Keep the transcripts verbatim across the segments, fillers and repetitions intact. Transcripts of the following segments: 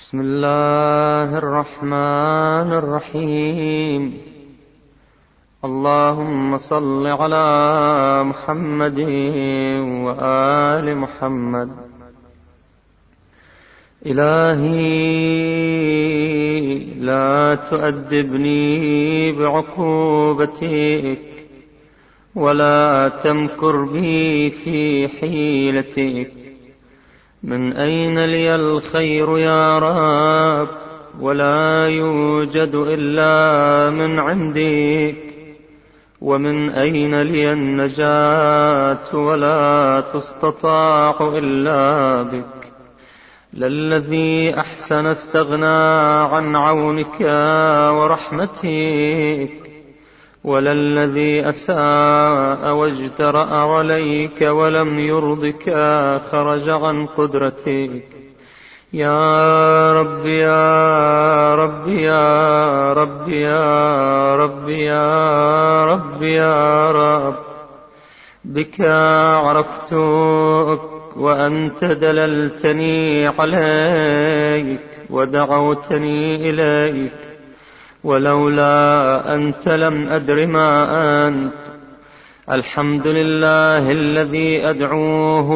بسم الله الرحمن الرحيم. اللهم صل على محمد وآل محمد. إلهي لا تؤدبني بعقوبتك ولا تمكر بي في حيلتك. من أين لي الخير يا رب؟ ولا يوجد إلا من عندك. ومن أين لي النجاة ولا تستطاع إلا بك. للذي أحسن استغنى عن عونك ورحمتك، وللذي أساء واجترأ عليك ولم يرضك خرج عن قدرتك. يا رب يا رب يا رب يا رب يا رب يا رب، بك عرفتك وأنت دللتني عليك ودعوتني إليك. ولولا أنت لم أدر ما أنت. الحمد لله الذي أدعوه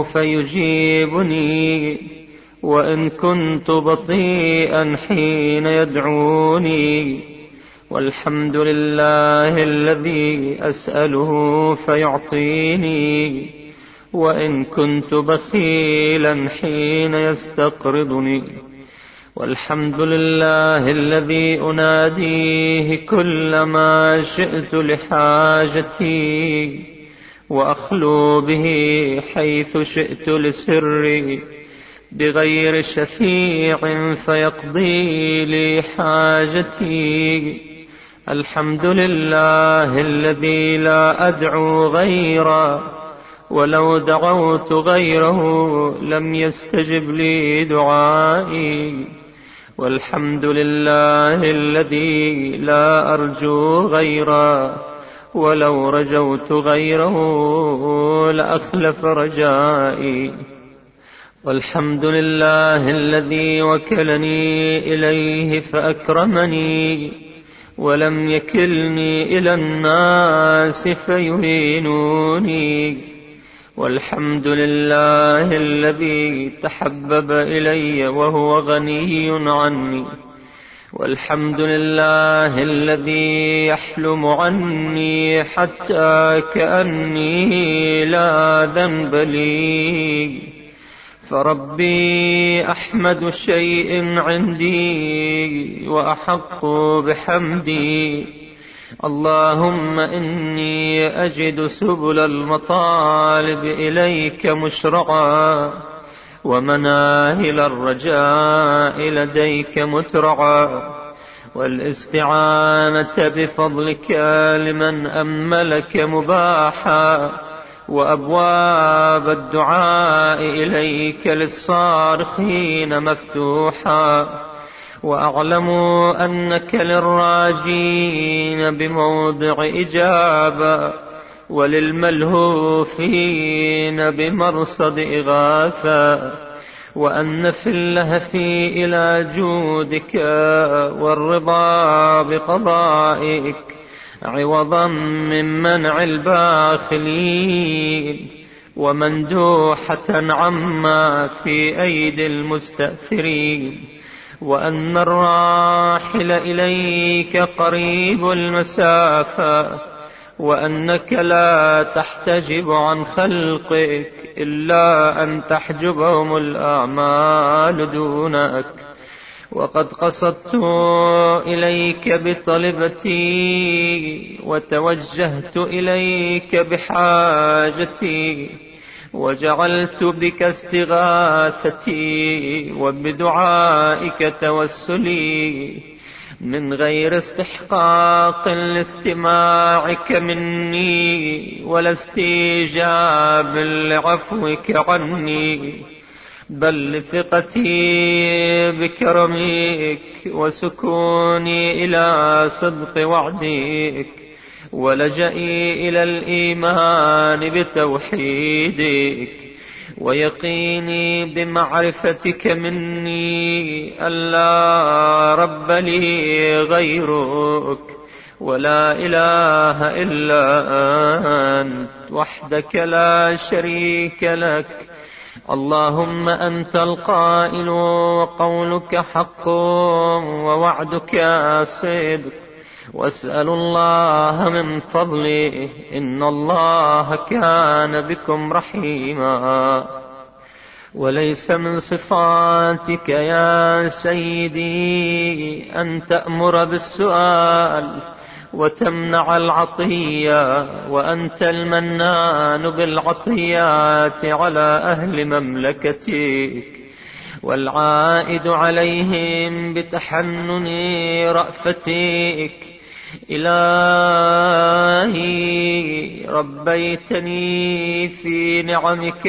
فيجيبني وإن كنت بطيئا حين يدعوني. والحمد لله الذي أسأله فيعطيني وإن كنت بخيلا حين يستقرضني. والحمد لله الذي أناديه كلما شئت لحاجتي وأخلو به حيث شئت لسري، بغير شفيع فيقضي لي حاجتي. الحمد لله الذي لا أدعو غيره، ولو دعوت غيره لم يستجب لي دعائي. والحمد لله الذي لا أرجو غيره، ولو رجوت غيره لأخلف رجائي. والحمد لله الذي وكلني إليه فأكرمني ولم يكلني إلى الناس فيهينوني. والحمد لله الذي تحبب إلي وهو غني عني. والحمد لله الذي يحلم عني حتى كأني لا ذنب لي. فربي أحمد شيء عندي وأحق بحمدي. اللهم إني أجد سبل المطالب إليك مشرعا، ومناهل الرجاء لديك مترعا، والاستعانة بفضلك لمن أملك مباحا، وأبواب الدعاء إليك للصارخين مفتوحا. وأعلم أنك للراجين بموضع إجابة، وللملهوفين بمرصد إغاثة، وأن في اللهف إلى جودك والرضا بقضائك عوضا من منع الباخلين، ومندوحة عما في أيدي المستأثرين. وأن الراحل إليك قريب المسافة، وأنك لا تحتجب عن خلقك إلا أن تحجبهم الأعمال دونك. وقد قصدت إليك بطلبتي وتوجهت إليك بحاجتي، وجعلت بك استغاثتي وبدعائك توسلي، من غير استحقاق لاستماعك مني ولا استيجاب لعفوك عني، بل لثقتي بكرمك وسكوني إلى صدق وعدك، ولجئي إلى الإيمان بتوحيدك، ويقيني بمعرفتك مني ألا رب لي غيرك ولا إله إلا أنت وحدك لا شريك لك. اللهم أنت القائل وقولك حق ووعدك صدق، واسأل الله من فضله إن الله كان بكم رحيما. وليس من صفاتك يا سيدي أن تأمر بالسؤال وتمنع العطية، وأنت المنان بالعطيات على أهل مملكتك والعائد عليهم بتحنن رأفتك. إلهي ربيتني في نعمك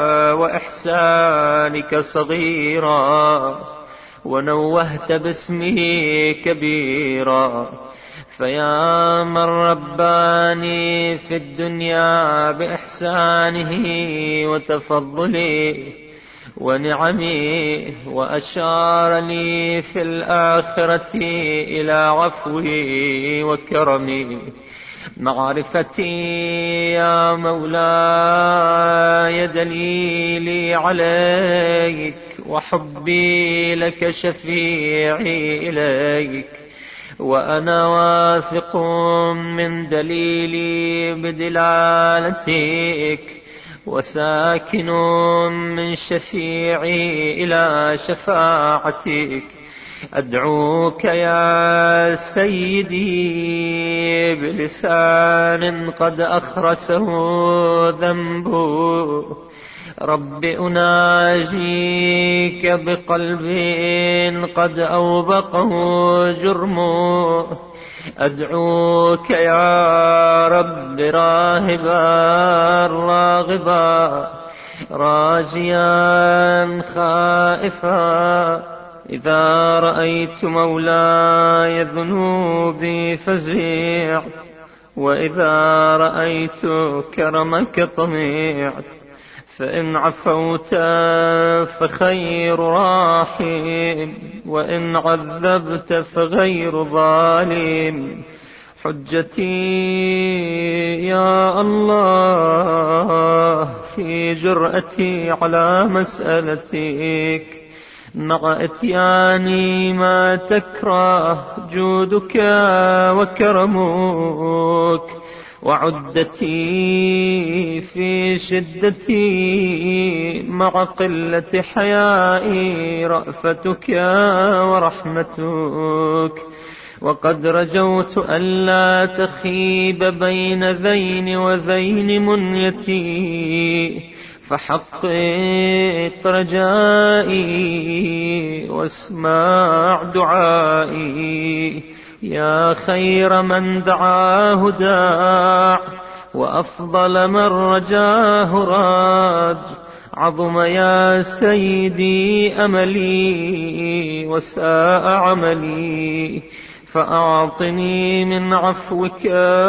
وإحسانك صغيرا، ونوهت باسمه كبيرا، فيا من رباني في الدنيا بإحسانه وتفضله ونعمه، وأشار لي في الآخرة إلى عفوه وكرمه. معرفتي يا مولاي دليلي عليك، وحبي لك شفيعي إليك، وأنا واثق من دليلي بدلالتك، وساكن من شفيعي إلى شفاعتك. أدعوك يا سيدي بلسان قد أخرسه ذنبه، رب أناجيك بقلب قد أوبقه جرمه. أدعوك يا رب راهبا راغبا راجيا خائفا، إذا رأيت مولاي ذنوبي فزعت، وإذا رأيت كرمك طمعت. فإن عفوت فخير راحم، وإن عذبت فغير ظالم. حجتي يا الله في جرأتي على مسألتك، مع اتياني ما تكره جودك وكرمك، وعدتي في شدتي مع قلة حيائي رأفتك ورحمتك. وقد رجوت ألا تخيب بين ذين وذين منيتي، فحقق رجائي واسمع دعائي. يا خير من دعاه داع، وأفضل من رجاه راج. عظم يا سيدي أملي وساء عملي، فأعطني من عفوك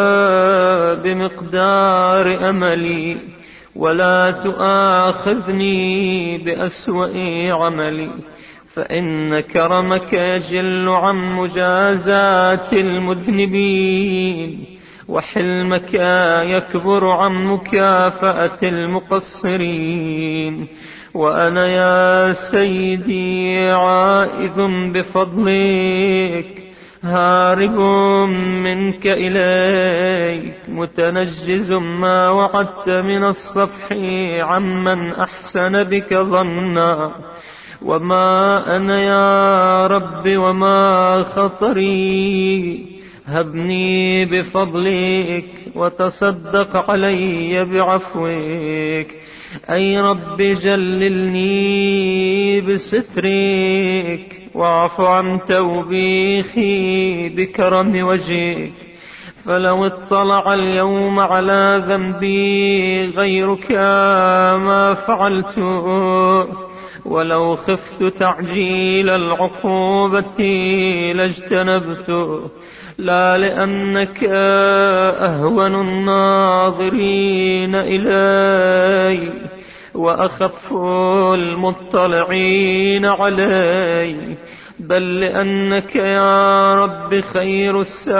بمقدار أملي، ولا تؤاخذني بأسوأ عملي. فإن كرمك يجل عن مجازات المذنبين، وحلمك يكبر عن مكافأة المقصرين. وأنا يا سيدي عائذ بفضلك، هارب منك إليك، متنجز ما وعدت من الصفح عمن أحسن بك ظنا. وما أنا يا رب وما خطري، هبني بفضلك وتصدق علي بعفوك. أي رب جللني بسترك، واعف عن توبيخي بكرم وجهك. فلو اطلع اليوم على ذنبي غيرك ما فعلته، ولو خفت تعجيل العقوبة لاجتنبته، لا لأنك أهون الناظرين إلي، وأخف المطلعين علي، بل لأنك يا رب خير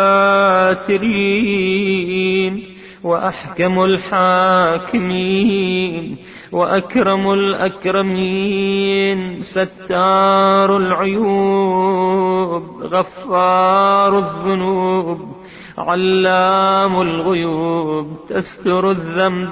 الساترين وأحكم الحاكمين وأكرم الأكرمين، ستار العيوب، غفار الذنوب، علام الغيوب، تستر الذنب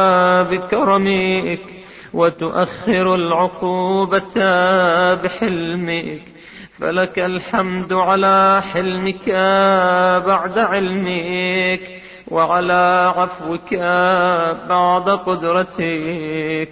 بكرمك وتؤخر العقوبة بحلمك، فلك الحمد على حلمك بعد علمك، وعلى عفوك بعد قدرتك،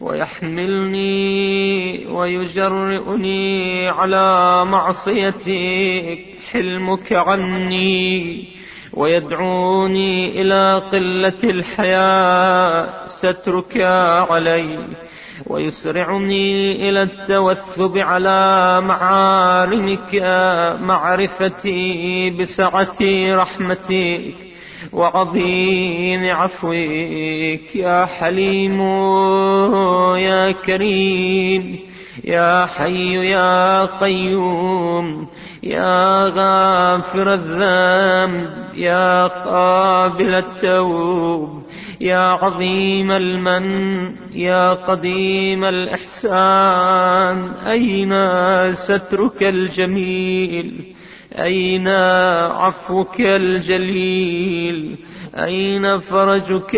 ويحملني ويجرئني على معصيتك حلمك عني، ويدعوني إلى قلة الحياء سترك علي، ويسرعني إلى التوثب على معالمك معرفتي بسعة رحمتك وعظيم عفوك. يا حليم يا كريم يا حي يا قيوم يا غافر الذنب يا قابل التوب يا عظيم المن يا قديم الإحسان، أين سترك الجميل؟ أين عفوك الجليل؟ أين فرجك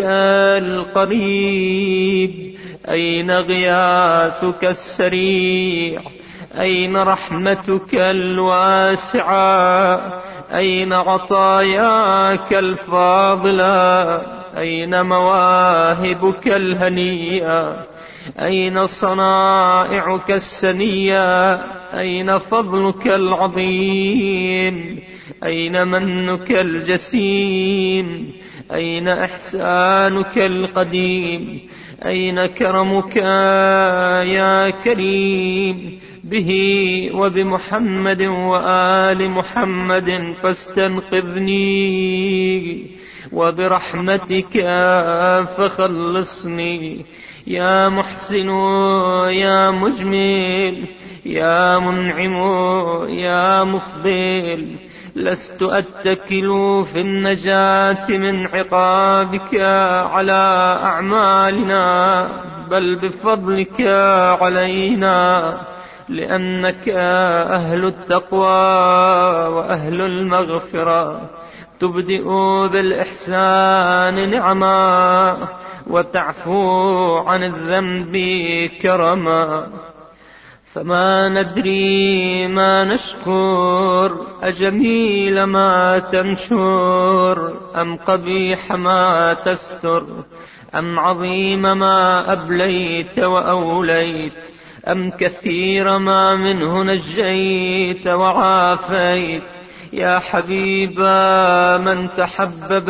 القريب؟ أين غياثك السريع؟ أين رحمتك الواسعة؟ أين عطاياك الفاضلة؟ أين مواهبك الهنية؟ أين صنائعك السنية؟ أين فضلك العظيم؟ أين منك الجسيم؟ أين إحسانك القديم؟ أين كرمك يا كريم؟ به وبمحمد وآل محمد فاستنقذني، وبرحمتك فخلصني. يا محسن يا مجمل يا منعم يا مفضل، لست أتكل في النجاة من عقابك على أعمالنا، بل بفضلك علينا، لأنك أهل التقوى وأهل المغفرة، تبدئ بالإحسان نعما وتعفو عن الذنب كرما. فما ندري ما نشكر، أجميل ما تنشر أم قبيح ما تستر، أم عظيم ما أبليت وأوليت، أم كثير ما منه نجيت وعافيت. يا حبيب من تحبب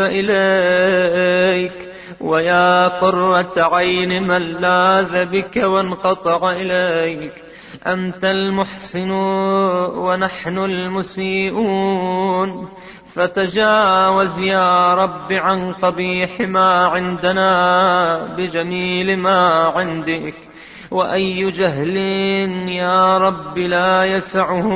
إليك، ويا قرة عين من لاذ بك وانقطع إليك، أنت المحسن ونحن المسيئون، فتجاوز يا رب عن قبيح ما عندنا بجميل ما عندك. وأي جهل يا رب لا يسعه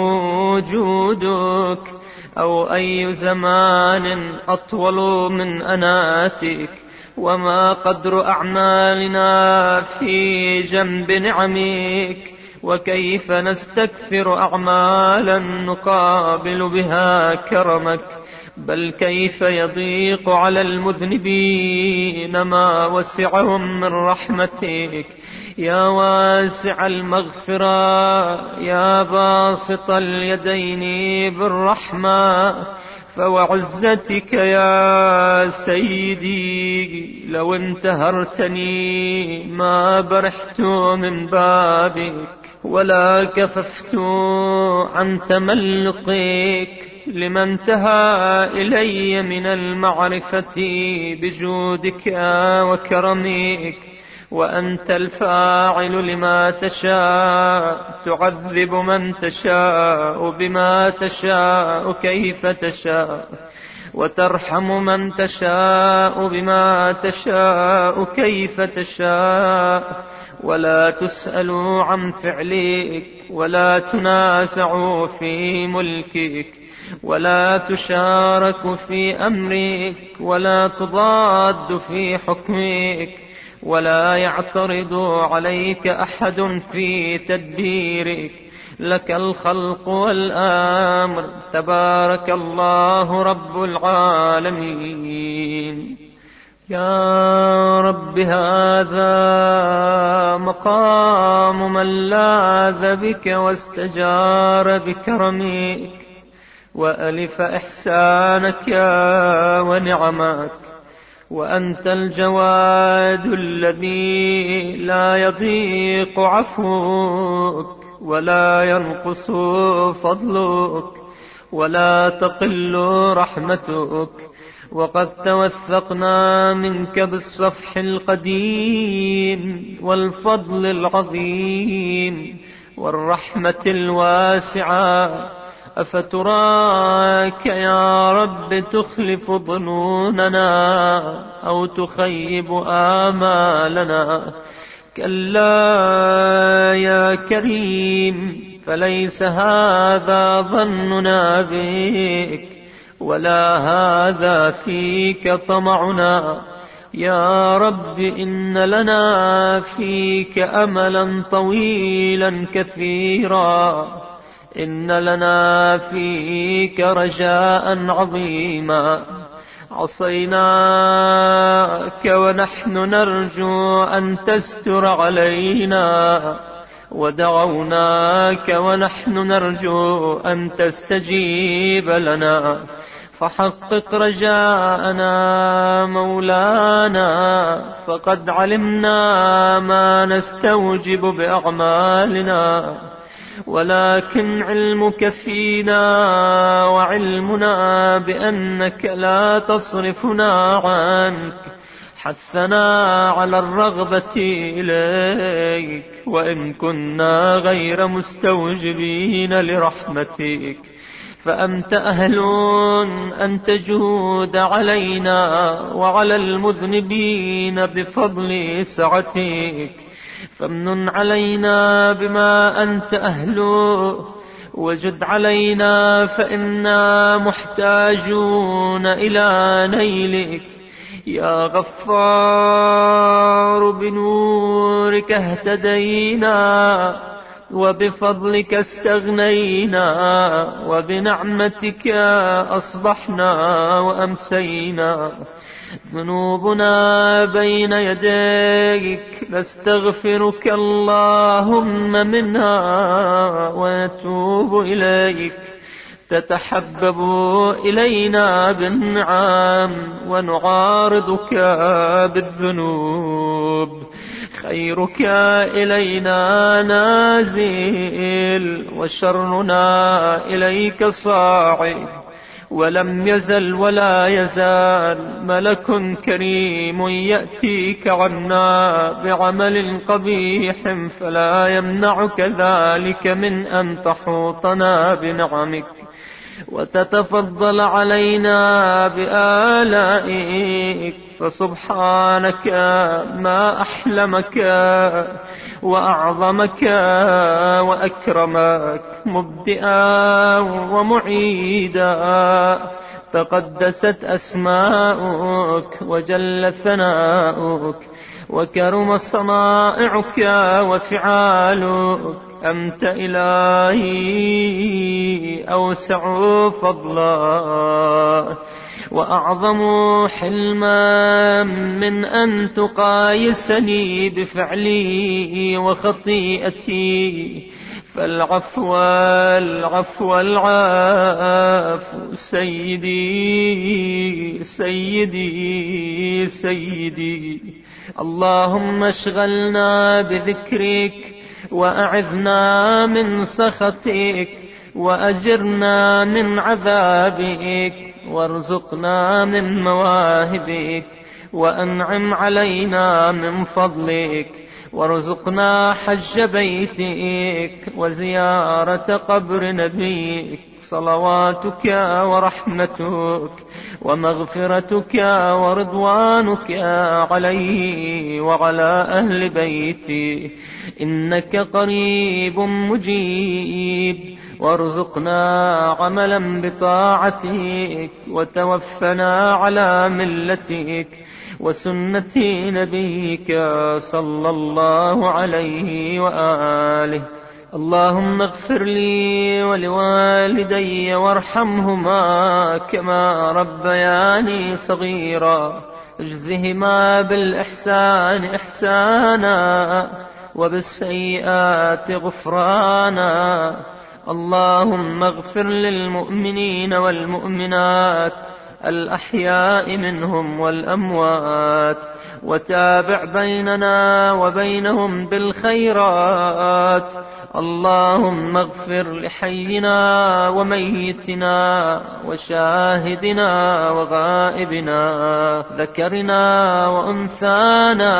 جودك، أو أي زمان أطول من أناتك، وما قدر أعمالنا في جنب نعمك، وكيف نستكثر أعمالا نقابل بها كرمك، بل كيف يضيق على المذنبين ما وسعهم من رحمتك. يا واسع المغفرة يا باسط اليدين بالرحمة، فوعزتك يا سيدي لو انتهرتني ما برحت من بابك، ولا كففت عن تملقك لما انتهى إلي من المعرفة بجودك وكرمك. وأنت الفاعل لما تشاء، تعذب من تشاء بما تشاء كيف تشاء، وترحم من تشاء بما تشاء كيف تشاء، ولا تسأل عن فعلك، ولا تنازع في ملكك، ولا تشارك في أمرك، ولا تضاد في حكمك، ولا يعترض عليك أحد في تدبيرك. لك الخلق والأمر، تبارك الله رب العالمين. يا رب هذا مقام من لاذ بك واستجار بكرمك وألف إحسانك ونعمك، وأنت الجواد الذي لا يضيق عفوك ولا ينقص فضلك ولا تقل رحمتك. وقد توثقنا منك بالصفح القديم والفضل العظيم والرحمة الواسعة، أفتراك يا رب تخلف ظنوننا أو تخيب آمالنا؟ كلا يا كريم، فليس هذا ظننا بك ولا هذا فيك طمعنا. يا رب إن لنا فيك أملا طويلا كثيرا، إن لنا فيك رجاء عظيما. عصيناك ونحن نرجو أن تستر علينا، ودعوناك ونحن نرجو أن تستجيب لنا. فحقق رجاءنا مولانا، فقد علمنا ما نستوجب بأعمالنا، ولكن علمك فينا وعلمنا بأنك لا تصرفنا عنك حثنا على الرغبة إليك، وإن كنا غير مستوجبين لرحمتك فأنت أهل أن تجود علينا وعلى المذنبين بفضل سعتك. فامنن علينا بما أنت أهله، وجد علينا فإنا محتاجون إلى نيلك. يا غفار، بنورك اهتدينا، وبفضلك استغنينا، وبنعمتك أصبحنا وأمسينا. ذنوبنا بين يديك نستغفرك اللهم منها ونتوب إليك. تتحبب إلينا بالنعم ونعارضك بالذنوب. خيرك إلينا نازل وشرنا إليك صاعد، ولم يزل ولا يزال ملك كريم يأتيك عنا بعمل قبيح، فلا يمنعك ذلك من أن تحوطنا بنعمك وتتفضل علينا بآلائك. فسبحانك ما أحلمك وأعظمك وأكرمك مبدئا ومعيدا. تقدست أسماؤك وجل ثناؤك وكرم صنائعك وفعالك. أنت إلهي أوسع فضلا وأعظم حلما من أن تقايسني بفعلي وخطيئتي. فالعفو العفو العفو سيدي سيدي سيدي. اللهم اشغلنا بذكرك وأعذنا من سخطك وأجرنا من عذابك وارزقنا من مواهبك وأنعم علينا من فضلك وارزقنا حج بيتك وزيارة قبر نبيك، صلواتك ورحمتك ومغفرتك ورضوانك عليه وعلى أهل بيته، إنك قريب مجيب. وارزقنا عملا بطاعتك وتوفنا على ملتك وسنة نبيك صلى الله عليه وآله. اللهم اغفر لي ولوالدي وارحمهما كما ربياني صغيرا، اجزهما بالإحسان إحسانا وبالسيئات غفرانا. اللهم اغفر للمؤمنين والمؤمنات الأحياء منهم والأموات، وتابع بيننا وبينهم بالخيرات. اللهم اغفر لحينا وميتنا وشاهدنا وغائبنا، ذكرنا وأنثانا،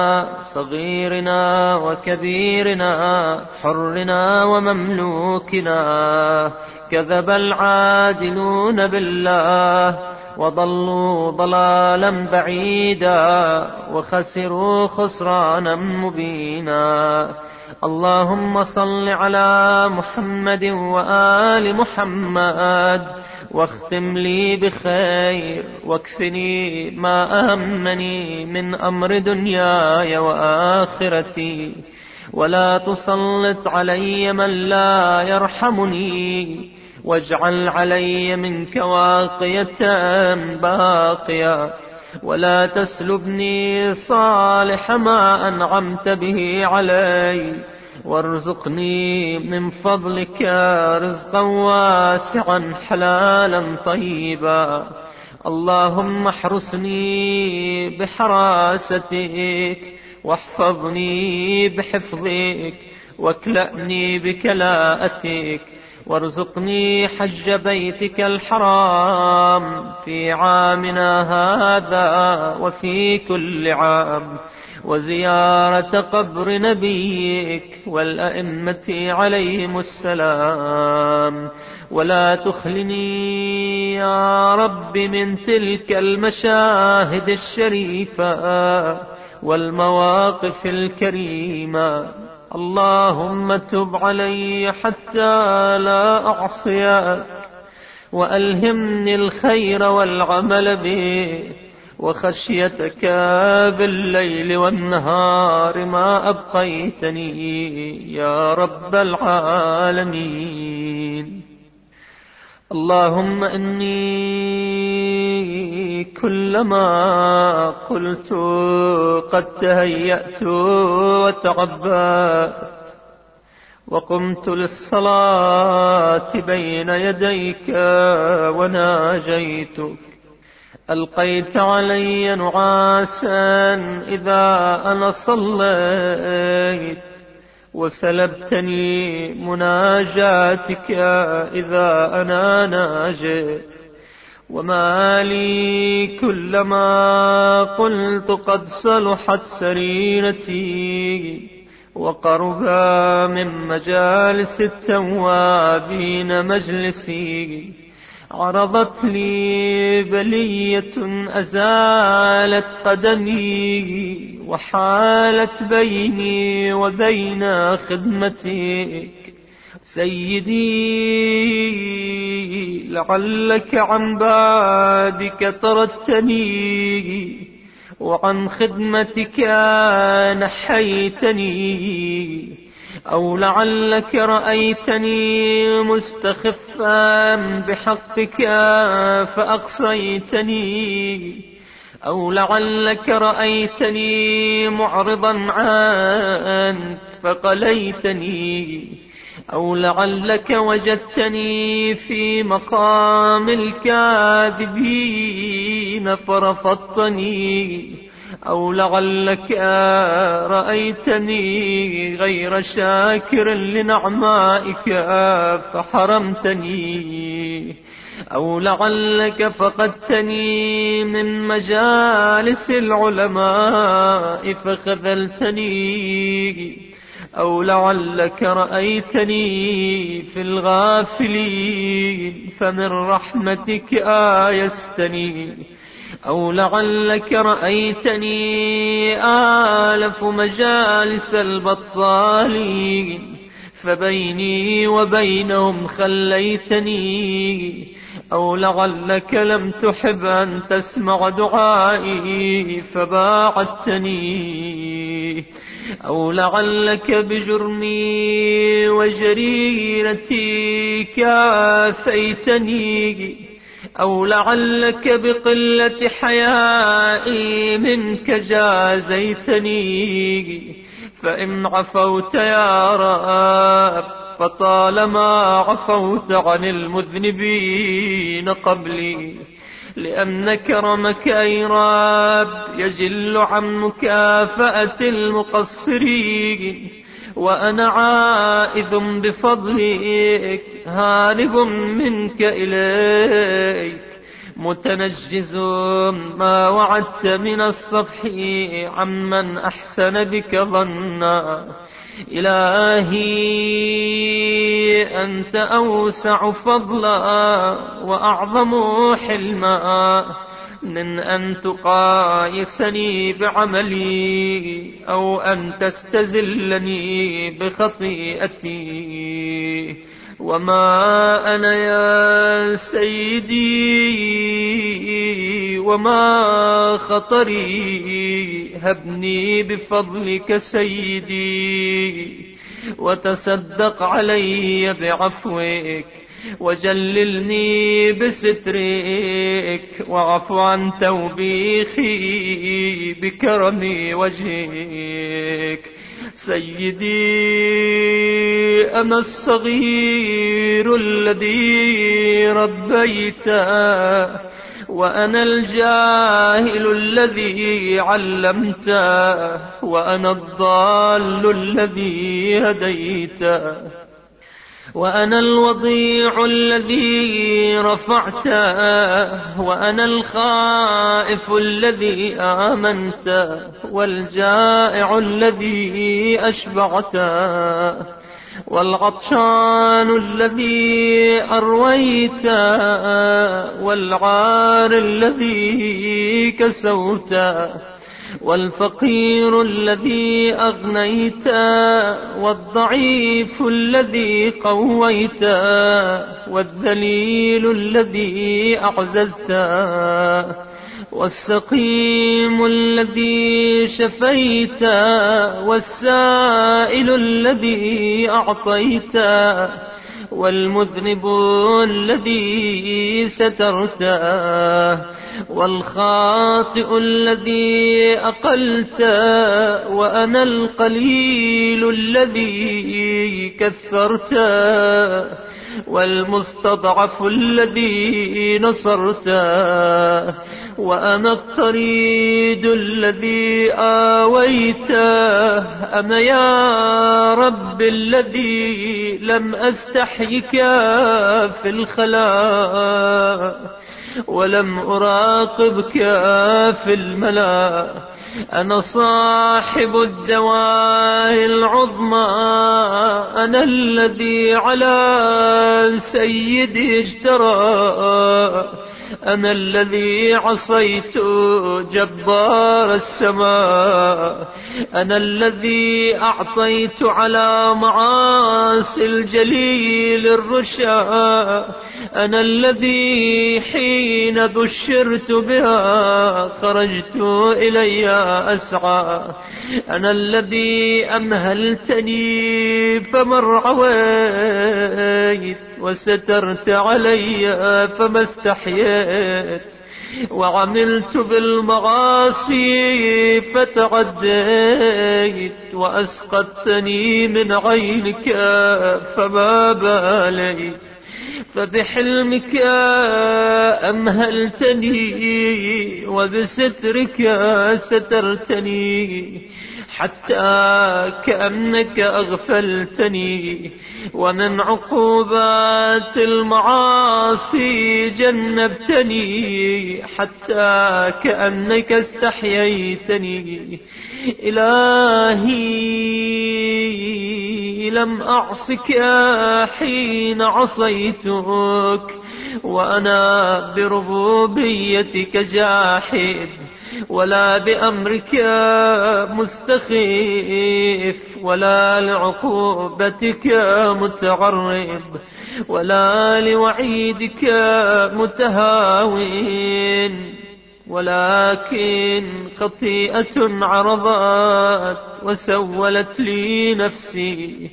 صغيرنا وكبيرنا، حرنا ومملوكنا. كذب العادلون بالله وضلوا ضلالا بعيدا وخسروا خسرانا مبينا. اللهم صل على محمد وآل محمد، واختم لي بخير، واكفني ما أهمني من أمر دنياي وآخرتي، ولا تسلط علي من لا يرحمني، واجعل علي منك واقية باقية، ولا تسلبني صالح ما أنعمت به علي، وارزقني من فضلك رزقا واسعا حلالا طيبا. اللهم احرسني بحراستك، واحفظني بحفظك، واكلأني بكلاءتك، وارزقني حج بيتك الحرام في عامنا هذا وفي كل عام، وزيارة قبر نبيك والأئمة عليهم السلام. ولا تخلني يا رب من تلك المشاهد الشريفة والمواقف الكريمة. اللهم تب علي حتى لا أعصيك، وألهمني الخير والعمل به، وخشيتك بالليل والنهار ما أبقيتني يا رب العالمين. اللهم إني كلما قلت قد تهيأت وتعبأت وقمت للصلاة بين يديك وناجيتك، ألقيت علي نعاسا إذا أنا صليت، وسلبتني مناجاتك إذا أنا ناجيت. وما لي كلما قلت قد صلحت سريرتي وقربا من مجالس التوابين مجلسي، عرضت لي بلية أزالت قدمي وحالت بيني وبين خدمتك. سيدي لعلك عن بابك طردتني، وعن خدمتك نحيتني، أو لعلك رأيتني مستخفا بحقك فأقصيتني، أو لعلك رأيتني معرضا عنك فقليتني، أو لعلك وجدتني في مقام الكاذبين فرفضتني، أو لعلك رأيتني غير شاكر لنعمائك فحرمتني، أو لعلك فقدتني من مجالس العلماء فخذلتني، أو لعلك رأيتني في الغافلين فمن رحمتك آيستني، أو لعلك رأيتني آلف مجالس البطالين فبيني وبينهم خليتني، أو لعلك لم تحب أن تسمع دعائي فباعدتني، أو لعلك بجرمي وجريرتي كافيتني، أو لعلك بقلة حيائي منك جازيتني، فإن عفوت يا رب فطالما عفوت عن المذنبين قبلي، لأن كرمك أي رب يجل عن مكافأة المقصرين، وأنا عائذ بفضلك هارب منك إليك، متنجز ما وعدت من الصفح عمن أحسن بك ظنا. إلهي أنت أوسع فضلا وأعظم حلما من أن تقايسني بعملي أو أن تستزلني بخطيئتي. وما أنا يا سيدي وما خطري، هبني بفضلك سيدي وتصدق علي بعفوك، وجللني بسترك، واعف عن توبيخي بكرم وجهك. سيدي أنا الصغير الذي ربيته، وأنا الجاهل الذي علمته، وأنا الضال الذي هديته، وأنا الوضيع الذي رفعته، وأنا الخائف الذي آمنته، والجائع الذي أشبعته، والعطشان الذي أرويته، والعار الذي كسوته، والفقير الذي أغنيته، والضعيف الذي قويته، والذليل الذي أعززته، والسقيم الذي شفيته، والسائل الذي أعطيته، والمذنب الذي سترته، والخاطئ الذي أقلته، وأنا القليل الذي كثرته، والمستضعف الذي نصرته، وأنا الطريد الذي آويته. أنا يا رب الذي لم أستحيك في الخلاء، ولم أراقبك في الملا. أنا صاحب الدواء العظمى، أنا الذي على سيدي اشترى، أنا الذي عصيت جبار السماء، أنا الذي أعطيت على معاصي الجليل الرشا، أنا الذي حين بشرت بها خرجت إلي أسعى، أنا الذي أمهلتني فما ارعويت، وسترت علي فما استحييت، وعملت بالمعاصي فتعديت، وأسقطتني من عينك فما باليت. فبحلمك أمهلتني وبسترك سترتني، حتى كأنك أغفلتني، ومن عقوبات المعاصي جنبتني، حتى كأنك استحييتني. إلهي لم أعصك حين عصيتك، وأنا بربوبيتك جاحد، ولا بأمرك مستخيف، ولا لعقوبتك متعرب، ولا لوعيدك متهاون، ولكن خطيئة عرضت وسولت لي نفسي،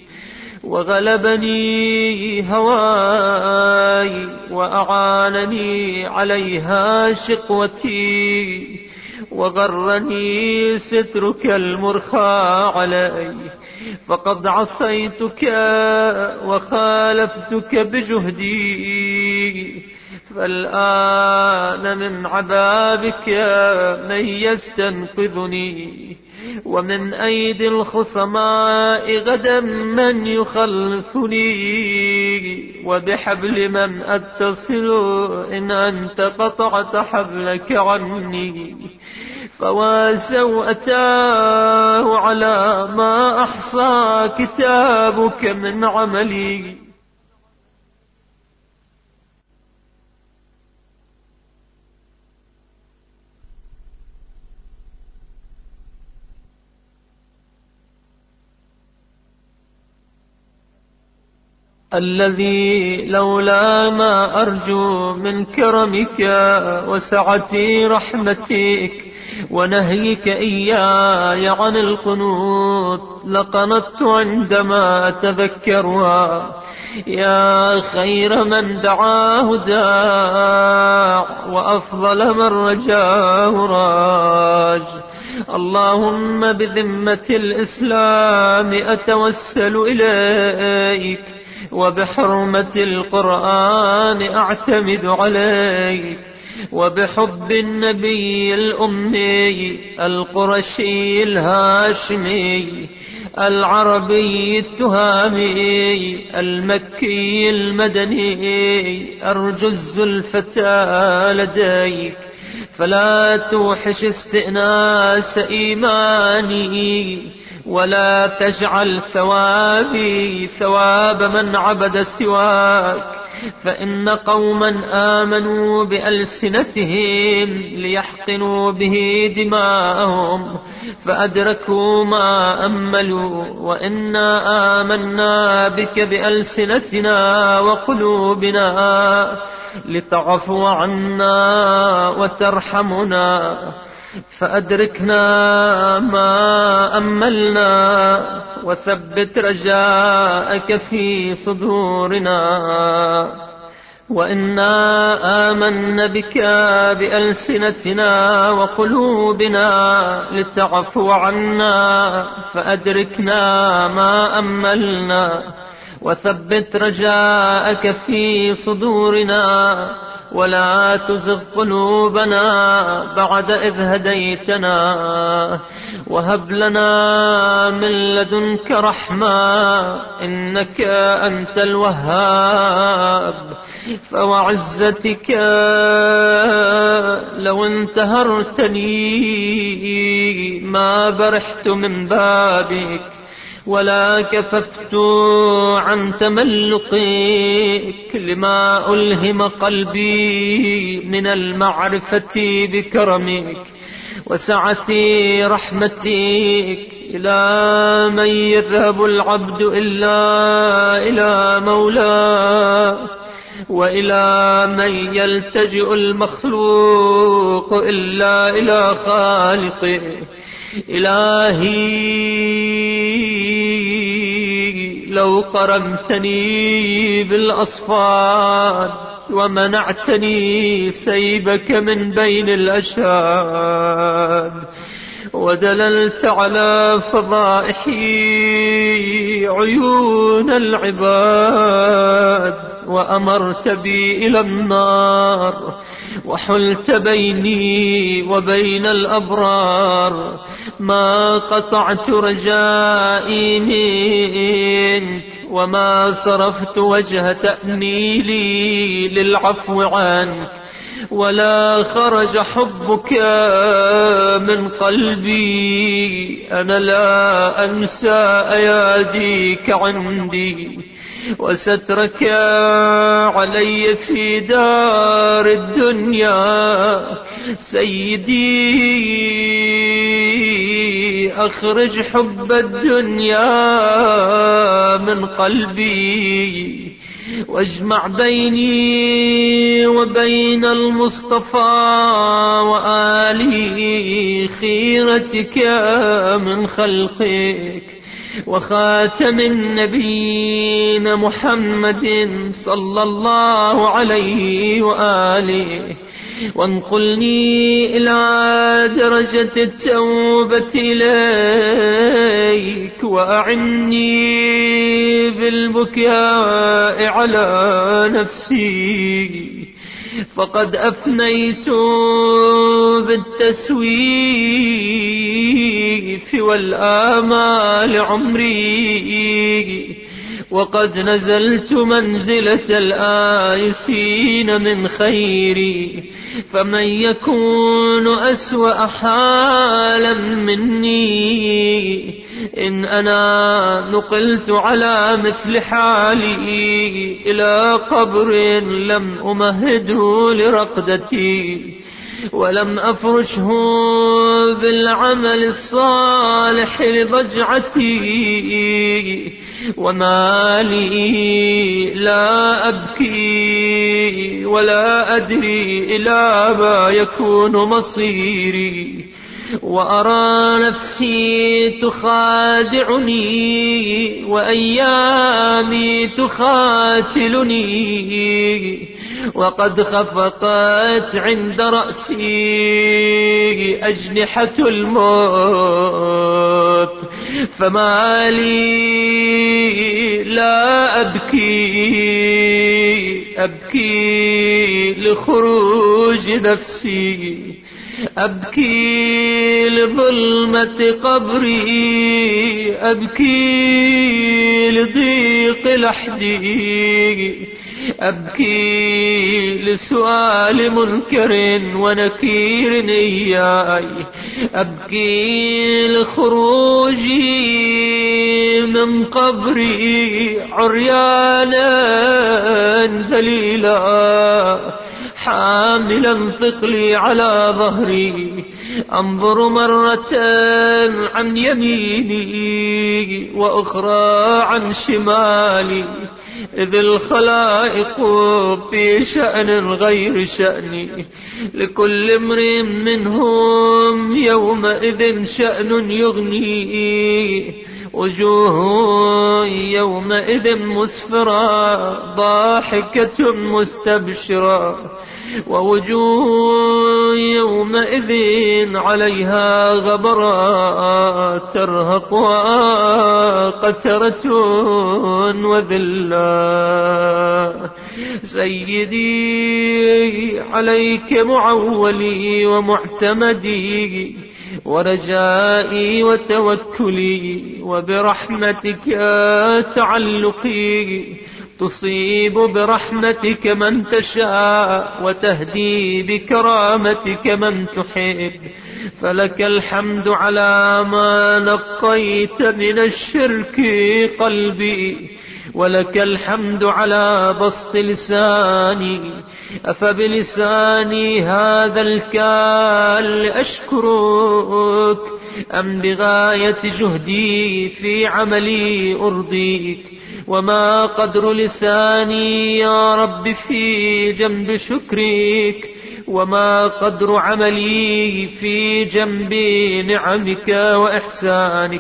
وغلبني هواي، وأعانني عليها شقوتي، وغرني سترك المرخى علي، فقد عصيتك وخالفتك بجهدي. فالآن من عذابك من يستنقذني، ومن أيدي الخصماء غدا من يخلصني، وبحبل من أتصل إن أنت قطعت حبلك عني. فواسوا أتاه على ما أحصى كتابك من عملي. الذي لولا ما أرجو من كرمك وسعة رحمتك ونهيك إياي عن القنوط لقنطت عندما أتذكرها. يا خير من دعاه داع، وأفضل من رجاه راج. اللهم بذمة الإسلام أتوسل إليك، وبحرمة القرآن أعتمد عليك، وبحب النبي الأمي القرشي الهاشمي العربي التهامي المكي المدني أرجو الزلفة لديك، فلا توحش استئناس إيماني، ولا تجعل ثوابي ثواب من عبد سواك. فإن قوما آمنوا بألسنتهم ليحقنوا به دماءهم فأدركوا ما أملوا، وإنا آمنا بك بألسنتنا وقلوبنا لتعفو عنا وترحمنا، فأدركنا ما أملنا، وثبت رجاءك في صدورنا. وإنا آمنا بك بألسنتنا وقلوبنا لتعفو عنا، فأدركنا ما أملنا، وثبت رجاءك في صدورنا، ولا تزغ قلوبنا بعد إذ هديتنا، وهب لنا من لدنك رحمة إنك أنت الوهاب. فوعزتك لو انتهرتني ما برحت من بابك، ولا كففت عن تملقك لما ألهم قلبي من المعرفة بكرمك وسعة رحمتك. إلى من يذهب العبد إلا إلى مولاه، وإلى من يلتجئ المخلوق إلا إلى خالقه. إلهي لو قرمتني بالأصفاد ومنعتني سيبك من بين الأشهاد، ودللت على فضائحي عيون العباد، وأمرت بي إلى النار، وحلت بيني وبين الأبرار. ما قطعت رجائي منك، وما صرفت وجه تأميلي للعفو عنك، ولا خرج حبك من قلبي. أنا لا أنسى أياديك عندي، وسترك علي في دار الدنيا. سيدي أخرج حب الدنيا من قلبي، واجمع بيني وبين المصطفى وآله خيرتك من خلقك، وخاتم النبيين محمد صلى الله عليه وآله، وانقلني إلى درجة التوبة إليك، وأعني بالبكاء على نفسي، فقد أفنيت بالتسويف والآمال عمري، وقد نزلت منزلة الآيسين من خيري. فمن يكون أسوأ حالا مني إن أنا نقلت على مثل حالي إلى قبر لم أمهده لرقدتي، ولم أفرشه بالعمل الصالح لضجعتي. وما لي لا أبكي ولا أدري إلى ما يكون مصيري، وأرى نفسي تخادعني وأيامي تخاتلني، وقد خفقت عند رأسي أجنحة الموت. فما لي لا أبكي أبكي لخروج نفسي، أبكي لظلمة قبري، أبكي لضيق لحدي، أبكي لسؤال منكر ونكير إياي، أبكي لخروجي من قبري عريانا ذليلا، حاملا ثقلي على ظهري، أنظر مرة عن يميني وأخرى عن شمالي، إذ الخلائق في شأن غير شأني، لكل امرئ منهم يومئذ شأن يغنيه، وجوه يومئذ مسفرة ضاحكة مستبشرة، ووجوه يومئذ عليها غبرة ترهقها قترة وذلة. سيدي عليك معولي ومعتمدي ورجائي وتوكلي، وبرحمتك تعلقي، تصيب برحمتك من تشاء وتهدي بكرامتك من تحب. فلك الحمد على ما نقيت من الشرك قلبي، ولك الحمد على بسط لساني. أفبلساني هذا الكال أشكرك، أم بغاية جهدي في عملي أرضيك؟ وما قدر لساني يا رب في جنب شكرك، وما قدر عملي في جنب نعمك وإحسانك.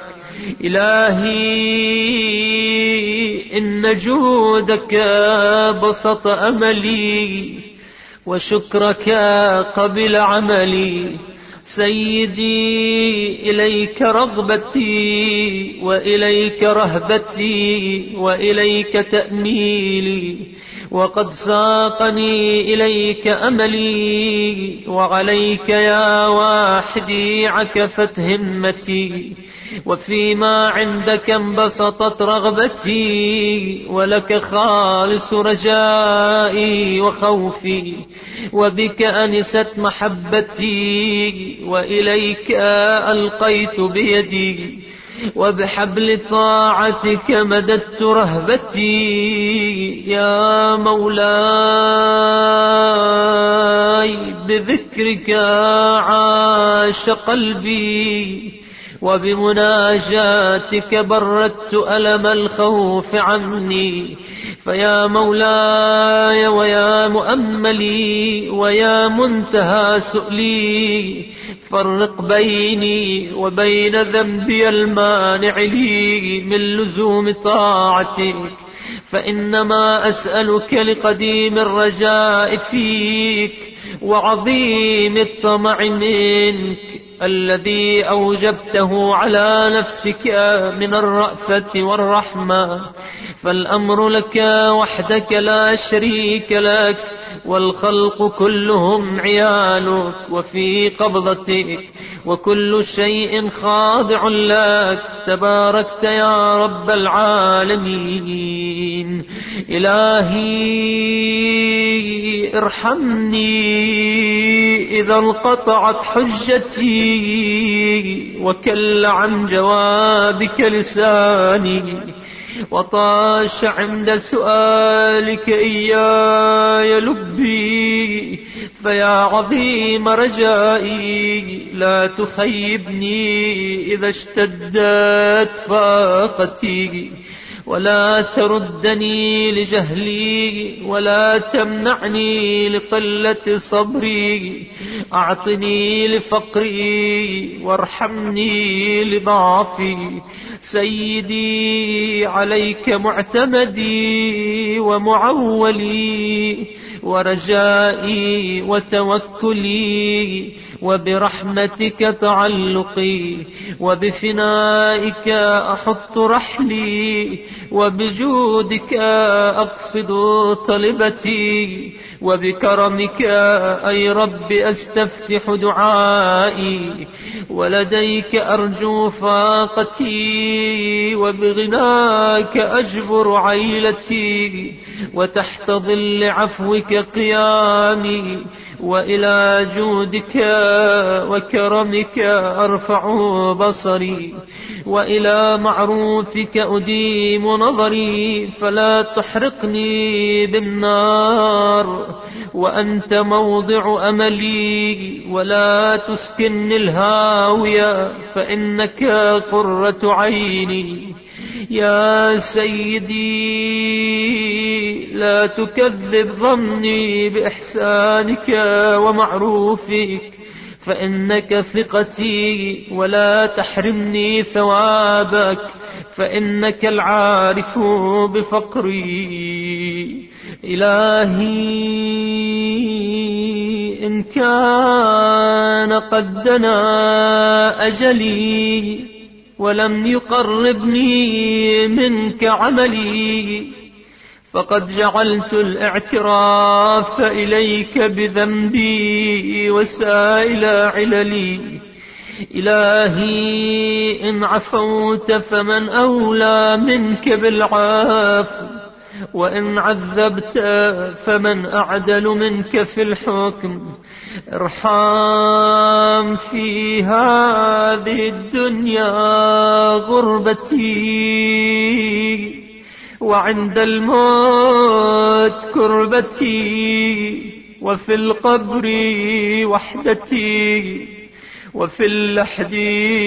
إلهي إن جودك بسط أملي، وشكرك قبل عملي، سيدي إليك رغبتي وإليك رهبتي وإليك تأميلي، وقد ساقني إليك أملي، وعليك يا واحدي عكفت همتي، وفيما عندك انبسطت رغبتي، ولك خالص رجائي وخوفي، وبك أنست محبتي، وإليك ألقيت بيدي، وبحبل طاعتك مددت رهبتي. يا مولاي بذكرك عاش قلبي، وبمناجاتك بردت ألم الخوف عني. فيا مولاي ويا مؤملي ويا منتهى سؤلي، فرق بيني وبين ذنبي المانع لي من لزوم طاعتك، فإنما أسألك لقديم الرجاء فيك وعظيم الطمع منك الذي أوجبته على نفسك من الرأفة والرحمة. فالأمر لك وحدك لا شريك لك، والخلق كلهم عيالك وفي قبضتك، وكل شيء خاضع لك، تباركت يا رب العالمين. إلهي ارحمني إذا انقطعت حجتي وكل عن جوابك لساني، وطاش عند سؤالك إياي لبي. فيا عظيم رجائي لا تخيبني إذا اشتدت فاقتي، ولا تردني لجهلي ولا تمنعني لقلة صبري. أعطني لفقري وارحمني لضعفي. سيدي عليك معتمدي ومعولي ورجائي وتوكلي، وبرحمتك تعلقي، وبفنائك أحط رحلي، وبجودك أقصد طلبتي، وبكرمك أي رب أستفتح دعائي، ولديك أرجو فاقتي، وبغناك أجبر عيلتي، وتحت ظل عفوك قيامي، وإلى جودك وكرمك أرفع بصري، وإلى معروفك أديم نظري. فلا تحرقني بالنار وأنت موضع أملي، ولا تسكنني الهاوية فإنك قرة عيني. يا سيدي لا تكذب ظني بإحسانك ومعروفك، فإنك ثقتي، ولا تحرمني ثوابك فإنك العارف بفقري. إلهي إن كان قد دنا أجلي ولم يقربني منك عملي، فقد جعلت الاعتراف إليك بذنبي وسائل عللي. إلهي إن عفوت فمن أولى منك بالعفو، وإن عذبت فمن أعدل منك في الحكم. ارحم في هذه الدنيا غربتي، وعند الموت كربتي، وفي القبر وحدتي، وفي اللحد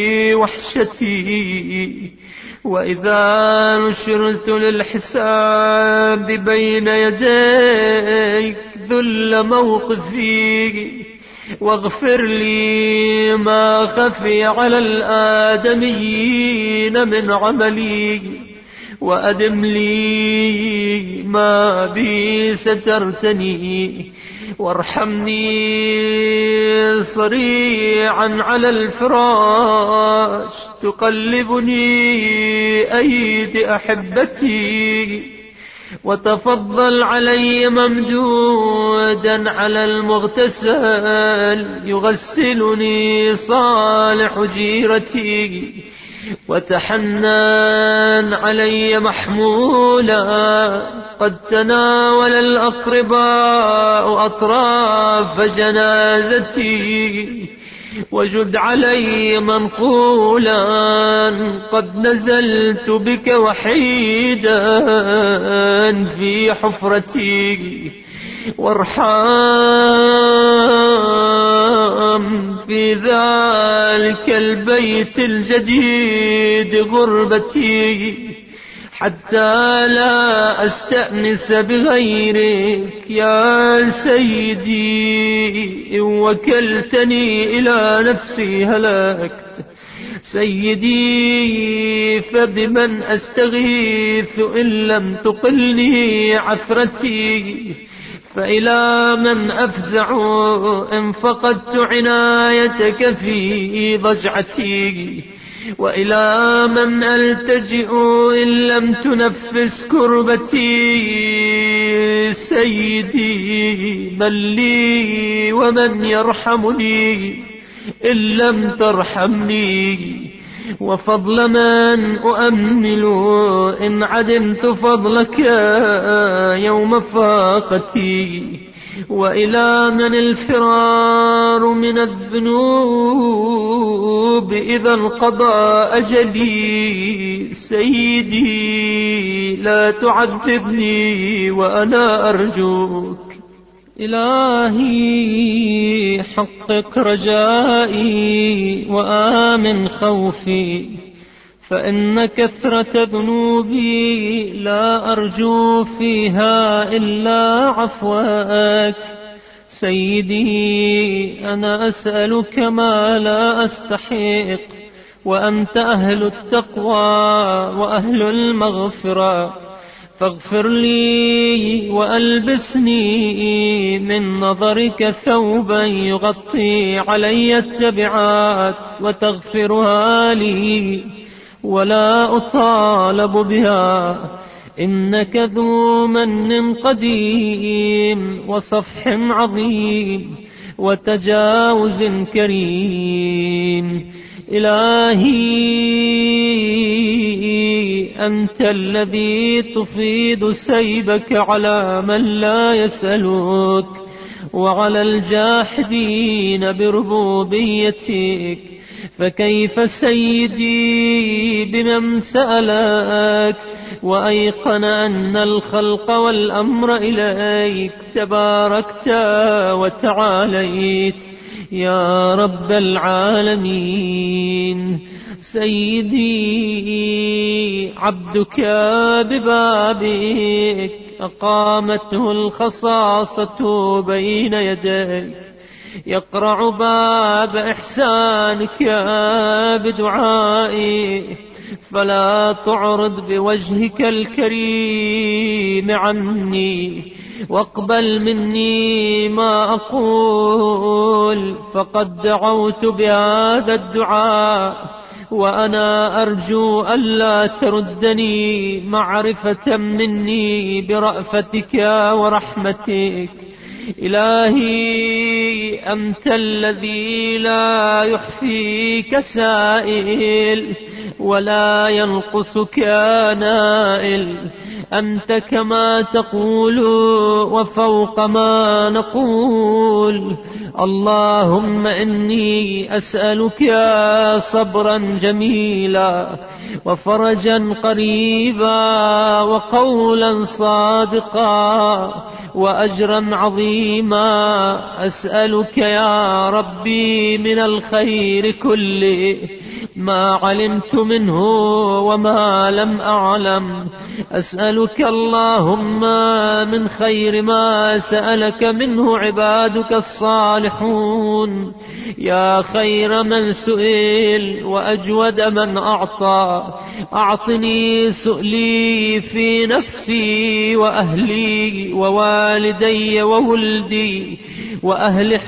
وحشتي. وإذا نشرت للحساب بين يديك ذل موقفي، واغفر لي ما خفي على الآدميين من عملي، وأدم لي ما بي سترتني، وارحمني صريعا على الفراش تقلبني أيدي أحبتي، وتفضل علي ممدودا على المغتسل يغسلني صالح جيرتي، وتحنن علي محمولا قد تناول الأقرباء أطراف جنازتي، وجد علي منقولا قد نزلت بك وحيدا في حفرتي، وارحم في ذلك البيت الجديد غربتي، حتى لا أستأنس بغيرك يا سيدي، إن وكلتني إلى نفسي هلكت. سيدي فبمن أستغيث إن لم تقلني عثرتي، فإلى من أفزع إن فقدت عنايتك في ضجعتي، وإلى من ألتجئ إن لم تنفس كربتي. سيدي من لي ومن يرحمني إن لم ترحمني، وفضل من أؤمل إن عدمت فضلك يوم فاقتي، وإلى من الفرار من الذنوب إذا انقضى أجلي. سيدي لا تعذبني وأنا أرجوك. إلهي حقق رجائي وآمن خوفي، فإن كثرة ذنوبي لا أرجو فيها إلا عفواك. سيدي أنا أسألك ما لا أستحق، وأنت أهل التقوى وأهل المغفرة، فاغفر لي وألبسني من نظرك ثوبا يغطي علي التبعات وتغفرها لي ولا أطالب بها، إنك ذو من قديم وصفح عظيم وتجاوز كريم. إلهي أنت الذي تفيد سيبك على من لا يسألك، وعلى الجاحدين بربوبيتك، فكيف سيدي بمن سألك وأيقن أن الخلق والأمر إليك تباركت وتعاليت يا رب العالمين. سيدي عبدك ببابك أقامته الخصاصة بين يديك، يقرع باب إحسانك بدعائي، فلا تعرض بوجهك الكريم عني، واقبل مني ما أقول، فقد دعوت بهذا الدعاء وأنا أرجو ألا تردني معرفة مني برأفتك ورحمتك. إلهي أنت الذي لا يحفيك سائل ولا ينقصك نائل، أنت كما تقول وفوق ما نقول. اللهم إني أسألك صبرا جميلا وفرجا قريبا وقولا صادقا وأجرا عظيما. أسألك يا ربي من الخير كله ما علمت منه وما لم أعلم. أسألك اللهم من خير ما سألك منه عبادك الصالحون، يا خير من سئل وأجود من أعطى. أعطني سؤلي في نفسي وأهلي ووالدي وولدي وأهل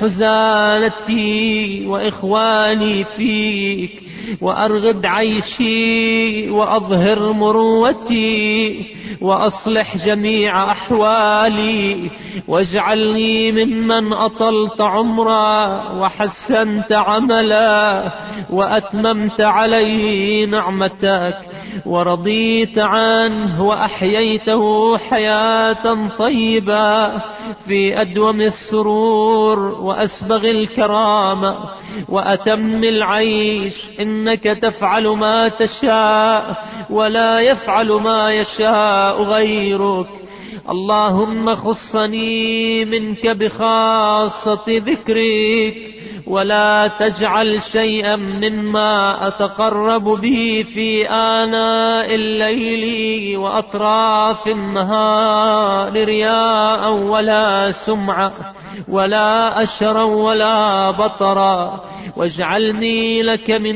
حزانتي وإخواني فيك، وأرغد عيشي وأظهر مروتي، وأصلح جميع أحوالي، واجعلني ممن أطلت عمرا وحسنت عملا وأتممت عليه نعمتك ورضيت عنه وأحييته حياة طيبة في أدوم السرور وأسبغ الكرامة وأتم العيش. إنك تفعل ما تشاء ولا يفعل ما يشاء غيرك. اللهم خصني منك بخاصة ذكرك، ولا تجعل شيئا مما أتقرب به في آناء الليل وأطراف النهار رياء ولا سمعة ولا أشرا ولا بطرا، واجعلني لك من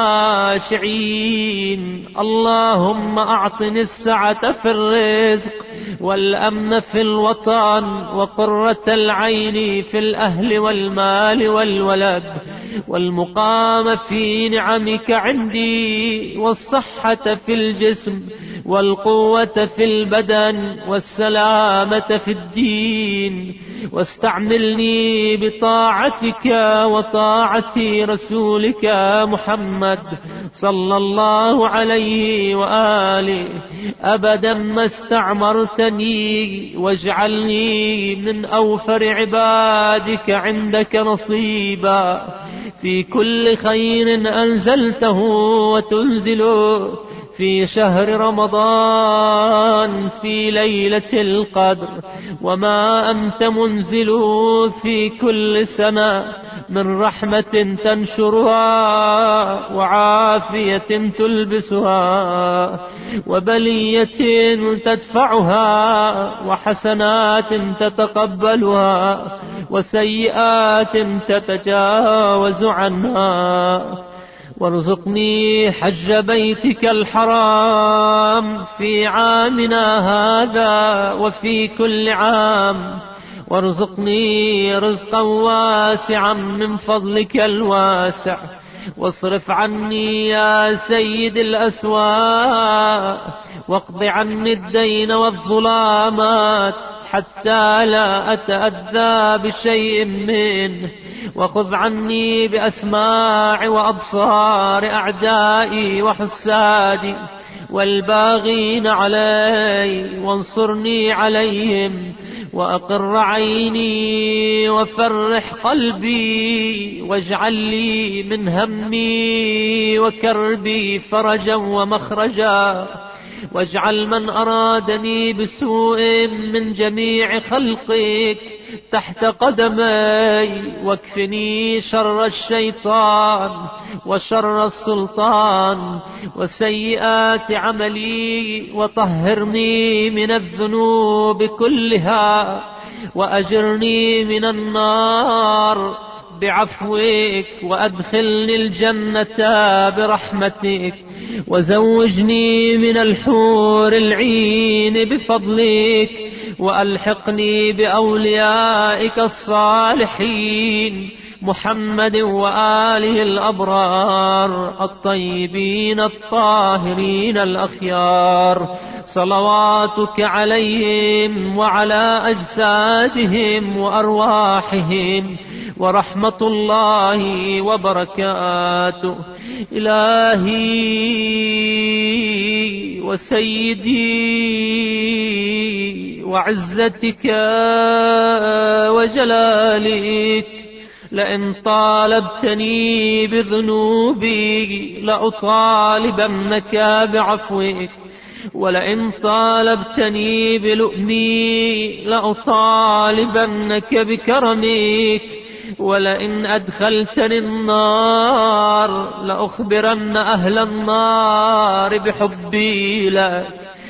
الخاشعين. اللهم أعطني السعة في الرزق والأمن في الوطن وقرة العين في الأهل والمال والولد، والمقام في نعمك عندي، والصحة في الجسم والقوة في البدن والسلامة في الدين. واستعملني بطاعتك وطاعة رسولك محمد صلى الله عليه وآله أبدا ما استعمرتني، واجعلني من أوفر عبادك عندك نصيبا في كل خير أنزلته وتنزله في شهر رمضان في ليلة القدر، وما أنت منزله في كل سنة من رحمة تنشرها وعافية تلبسها وبلية تدفعها وحسنات تتقبلها وسيئات تتجاوز عنها. وارزقني حج بيتك الحرام في عامنا هذا وفي كل عام، وارزقني رزقا واسعا من فضلك الواسع، واصرف عني يا سيد الأسواق، واقض عني الدين والظلامات حتى لا أتأذى بشيء منه، وخذ عني بأسماع وأبصار أعدائي وحسادي والباغين علي، وانصرني عليهم، وأقر عيني وفرح قلبي، واجعل لي من همي وكربي فرجا ومخرجا، واجعل من أرادني بسوء من جميع خلقك تحت قدمي، واكفني شر الشيطان وشر السلطان وسيئات عملي، وطهرني من الذنوب كلها، وأجرني من النار بعفوك، وأدخلني الجنة برحمتك، وزوجني من الحور العين بفضلك، وألحقني بأوليائك الصالحين محمد وآله الأبرار الطيبين الطاهرين الأخيار، صلواتك عليهم وعلى أجسادهم وأرواحهم ورحمة الله وبركاته. إلهي وسيدي وعزتك وجلالك، لئن طالبتني بذنوبي لأطالبنك بعفوك، ولئن طالبتني بلؤمي لأطالبنك بكرمك، ولئن أدخلتني النار لأخبرن أهل النار بحبي لك.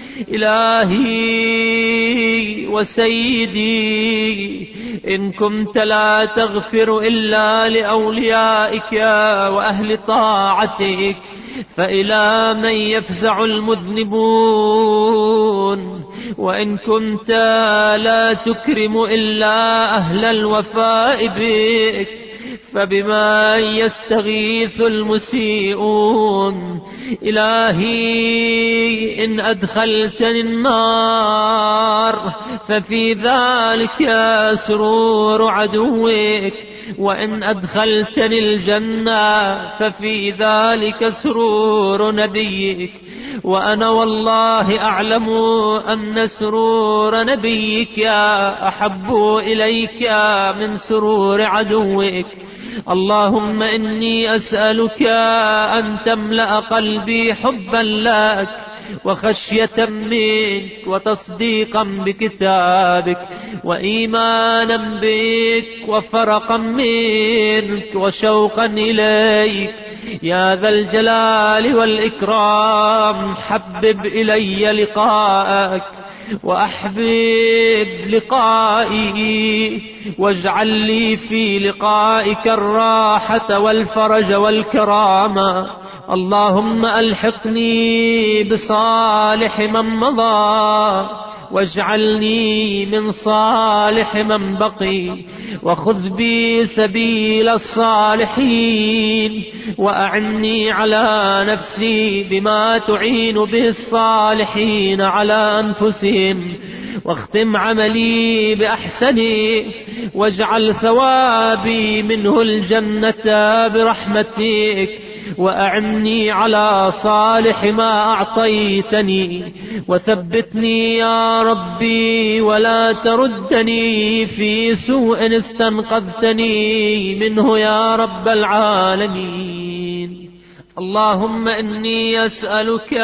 إلهي وسيدي، إن كنت لا تغفر إلا لأوليائك وأهل طاعتك، فإلى من يفزع المذنبون؟ وإن كنت لا تكرم إلا أهل الوفاء بك، فبما يستغيث المسيئون؟ إلهي إن أدخلتني النار ففي ذلك سرور عدوك، وإن أدخلتني الجنة ففي ذلك سرور نبيك. وأنا والله أعلم أن سرور نبيك أحب إليك من سرور عدوك. اللهم إني أسألك أن تملأ قلبي حبا لك وخشية منك وتصديقا بكتابك وإيمانا بك وفرقا منك وشوقا إليك يا ذا الجلال والإكرام. حبب إلي لقاءك وأحبب لقائي، واجعل لي في لقائك الراحة والفرج والكرامة. اللهم ألحقني بصالح من مضى، واجعلني من صالح من بقي، وخذ بي سبيل الصالحين، وأعني على نفسي بما تعين به الصالحين على أنفسهم، واختم عملي بأحسنه، واجعل ثوابي منه الجنة برحمتك، وأعني على صالح ما أعطيتني، وثبتني يا ربي ولا تردني في سوء استنقذتني منه يا رب العالمين. اللهم إني أسألك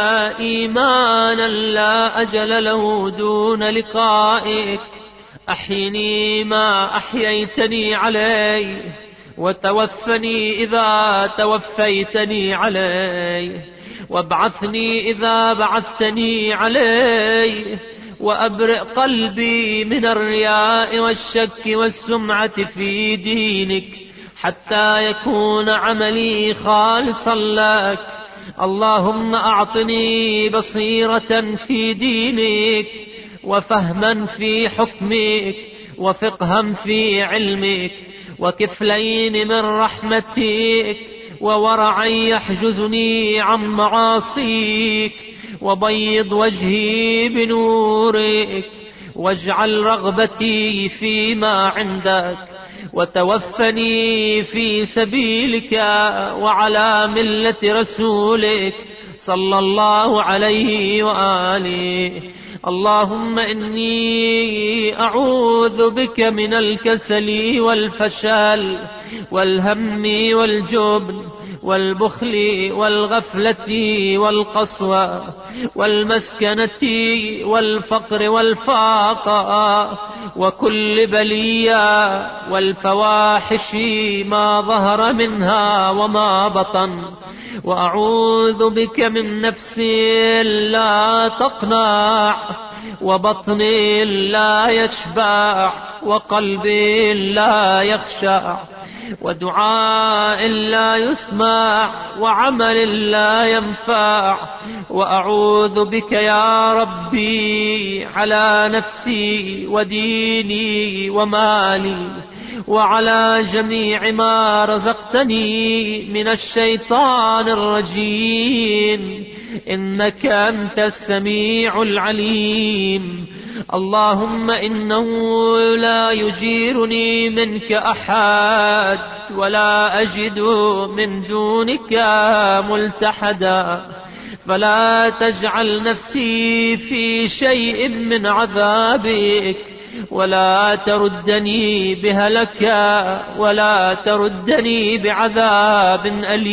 إيمانا لا أجل له دون لقائك. أحيني ما أحييتني عليه، وتوفني إذا توفيتني عليه، وابعثني إذا بعثتني عليه، وأبرئ قلبي من الرياء والشك والسمعة في دينك، حتى يكون عملي خالصا لك. اللهم أعطني بصيرة في دينك، وفهما في حكمك، وفقها في علمك، وكفلين من رحمتك، وورعا يحجزني عن معاصيك، وبيض وجهي بنورك، واجعل رغبتي فيما عندك، وتوفني في سبيلك وعلى ملة رسولك صلى الله عليه وآله. اللهم إني أعوذ بك من الكسل والفشل والهم والجبن والبخل والغفلة والقسوة والمسكنة والفقر والفاقة وكل بلية والفواحش ما ظهر منها وما بطن. وأعوذ بك من نفس لا تقنع، وبطن لا يشبع، وقلب لا يخشع، ودعاء لا يسمع، وعمل لا ينفع. وأعوذ بك يا ربي على نفسي وديني ومالي وعلى جميع ما رزقتني من الشيطان الرجيم، إنك أنت السميع العليم. اللهم إنه لا يجيرني منك أحد، ولا أجد من دونك ملتحدا، فلا تجعل نفسي في شيء من عذابك، ولا تردني بهلكا، ولا تردني بعذاب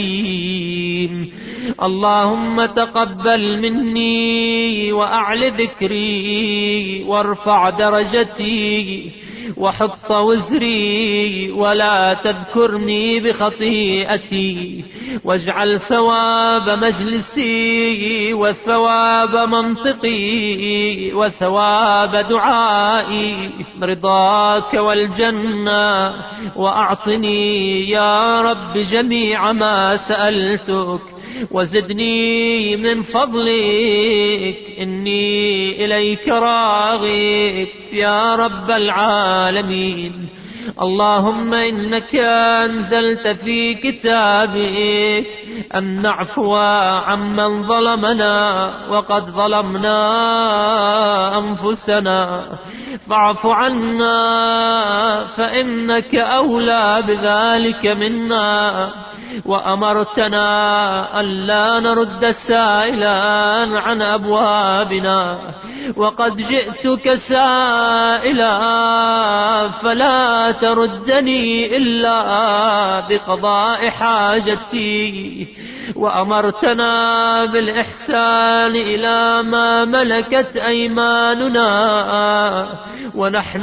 أليم. اللهم تقبل مني وأعل ذكري وارفع درجتي، وحط وزري ولا تذكرني بخطيئتي، واجعل ثواب مجلسي وثواب منطقي وثواب دعائي رضاك والجنة، وأعطني يا رب جميع ما سألتك، وزدني من فضلك إني إليك راغب يا رب العالمين. اللهم إنك أنزلت في كتابك أن نعفو عمن ظلمنا وقد ظلمنا أنفسنا، فاعف عنا فإنك أولى بذلك منا. وأمرتنا ألا نرد سائلا عن أبوابنا، وقد جئتك سائلا فلا تردني إلا بقضاء حاجتي. وأمرتنا بالإحسان إلى ما ملكت أيماننا، ونحن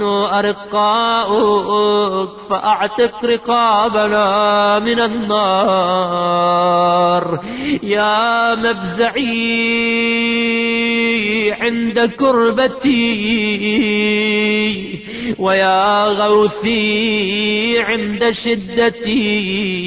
أرقاؤك فأعتق رقابنا من النار. يا مفزعي عند كربتي، ويا غوثي عند شدتي،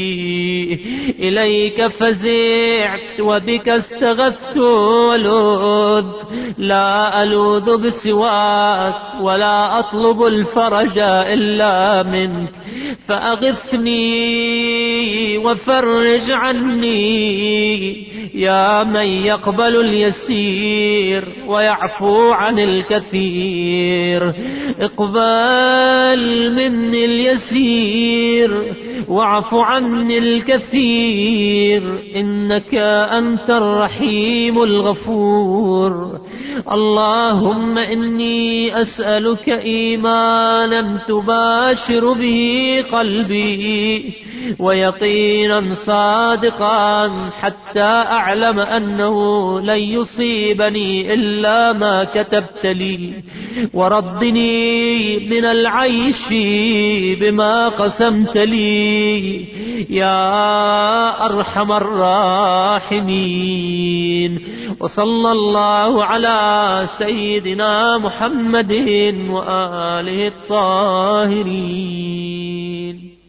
إليك فزعت وبك استغثت ولذ، لا ألوذ بسواك ولا أطلب الفرج إلا منك، فأغثني وفرج عني يا من يقبل اليسير ويعفو عن الكثير. اقبل مني اليسير واعف عني الكثير، إنك أنت الرحيم الغفور. اللهم إني أسألك إيمانا تباشر به قلبي، ويقينا صادقا حتى أعلم أنه لن يصيبني إلا ما كتبت لي، وردني من العيش بما قسمت لي يا أرحم الراحمين. وصلى الله على سيدنا محمد وآله الطاهرين.